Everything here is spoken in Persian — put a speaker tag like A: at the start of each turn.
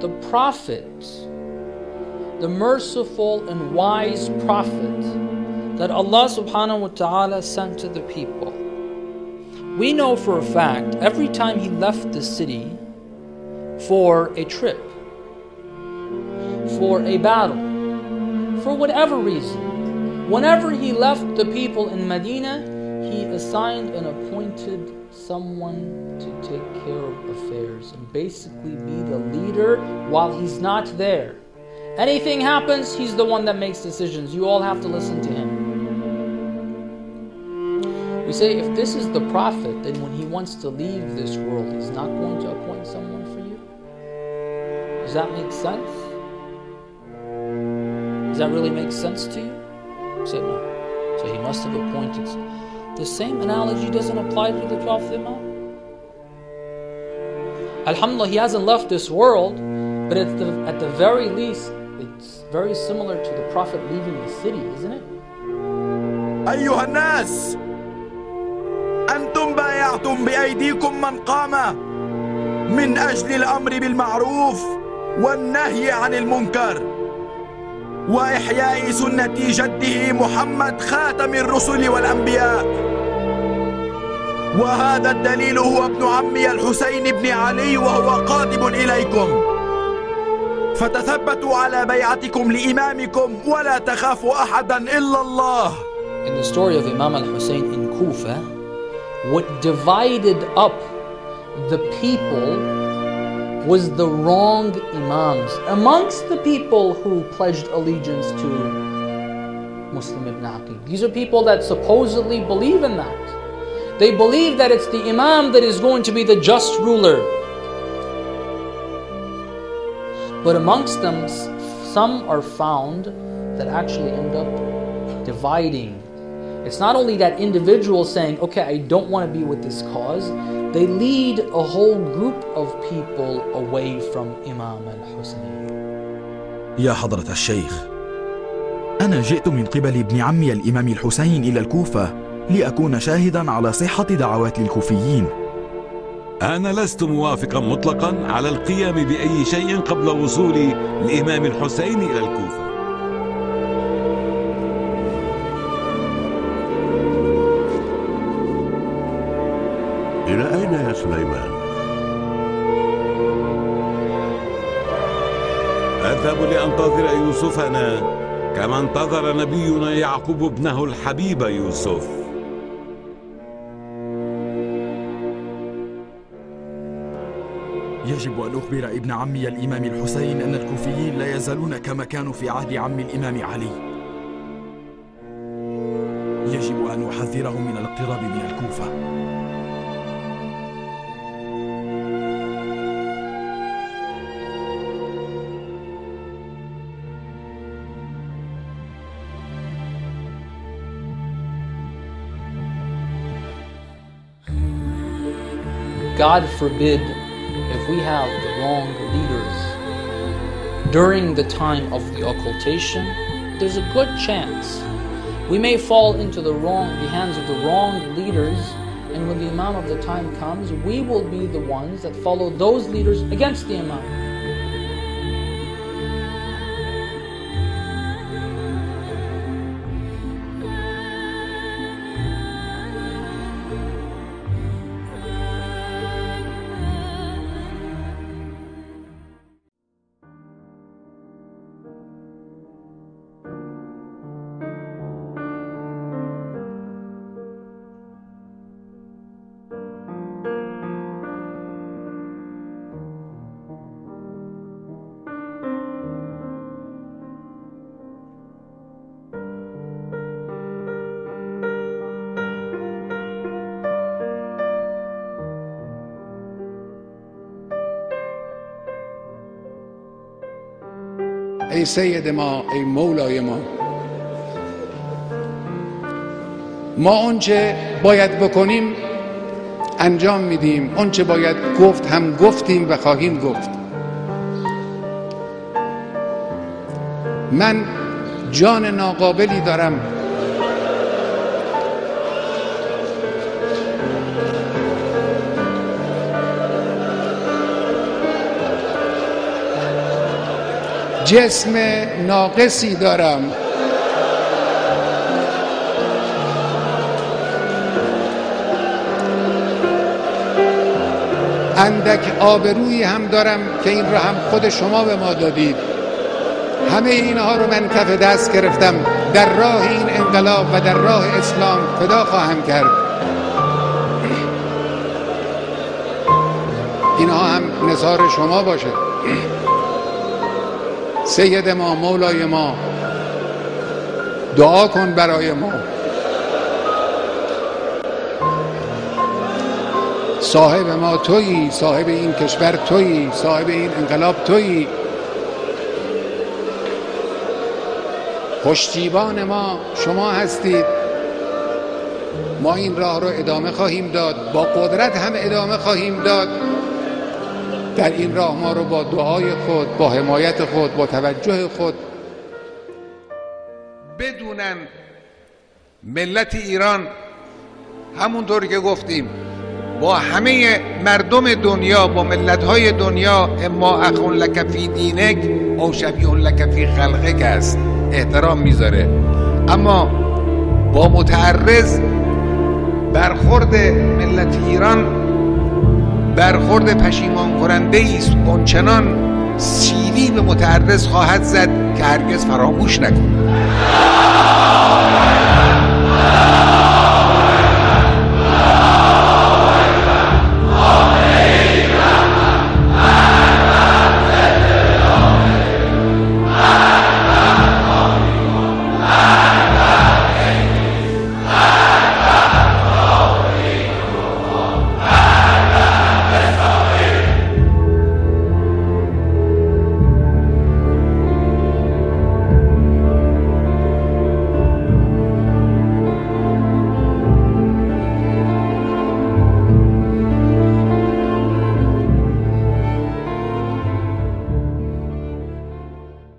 A: the prophet, the merciful and wise prophet that Allah subhanahu wa ta'ala sent to the people. We know for a fact, every time he left the city for a trip, for a battle, for whatever reason, whenever he left the people in Medina, he assigned and appointed someone to take care of affairs and basically be the leader while he's not there. Anything happens, he's the one that makes decisions. You all have to listen to him. We say, if this is the prophet, then when he wants to leave this world, he's not going to appoint someone for you? Does that make sense? Does that really make sense to you? He said no. So he must have appointed. The same analogy doesn't apply to the 12th Imam. Alhamdulillah, he hasn't left this world, but at the very least, it's very similar to the Prophet leaving the city, isn't it?
B: أيها الناس، أنتم بايعتم بأيديكم من قام من أجل الأمر بالمعروف والنهي عن المنكر وإحياء سنة جده محمد خاتم الرسل والأنبياء، وهذا الدليل هو ابن عمي الحسين بن علي وهو قادم إليكم، فتثبتوا على بيعتكم لإمامكم ولا تخافوا أحدا إلا الله.
A: In the story of Imam al-Hussein in Kufa, what divided up the people was the wrong imams. Amongst the people who pledged allegiance to Muslim ibn Aqil, these are people that supposedly believe in that. They believe that it's the imam that is going to be the just ruler. But amongst them, some are found that actually end up dividing. It's not only that individual saying, okay, I don't want to be with this cause, they lead a whole group of people away from Imam al-Hussein.
B: يا حضرة الشيخ، أنا جئت من قبل ابن عمي الإمام الحسين إلى الكوفة لأكون شاهدا على صحة دعوات الكوفيين.
C: أنا لست موافقا مطلقا على القيام بأي شيء قبل وصول الإمام الحسين إلى الكوفة.
D: إلى أين يا سليمان؟
C: أذهب لأنتظر يوسفنا كما انتظر نبينا يعقوب ابنه الحبيب يوسف.
B: يجب أن أخبر ابن عمي الإمام الحسين أن الكوفيين لا يزالون كما كانوا في عهد عم الإمام علي. يجب أن أحذره من الاقتراب من الكوفة.
A: God forbid if we have the wrong leaders during the time of the occultation, there's a good chance we may fall into the hands of the wrong leaders, and when the Imam of the time comes, we will be the ones that follow those leaders against the Imam.
E: ای سید ما، ای مولای ما اونچه باید بکنیم انجام میدیم، اونچه باید گفت هم گفتیم و خواهیم گفت. من جان ناقابلی دارم جسم ناقصی دارم، اندک آبرویی هم دارم که این را هم خود شما به ما دادید. همه اینها رو من کف دست گرفتم، در راه این انقلاب و در راه اسلام فدا خواهم کرد. اینها هم نثار شما باشه. سید ما، مولای ما، دعا کن برای ما. صاحب ما تویی، صاحب این کشور تویی، صاحب این انقلاب تویی. پشتیبان ما شما هستید. ما این راه رو ادامه خواهیم داد، با قدرت هم ادامه خواهیم داد. در این راه ما رو با دعای خود، با حمایت خود، با توجه خود بدونن ملت ایران همونطور که گفتیم با همه مردم دنیا، با ملت‌های دنیا، اما اخون لک فی دینک او شبیه لک فی خلقک است، احترام میذاره. اما با متعرض برخورد ملت ایران برخورد پشیمان کننده است، اونچنان سیلی به متعرض خواهد زد که هرگز فراموش نکنه.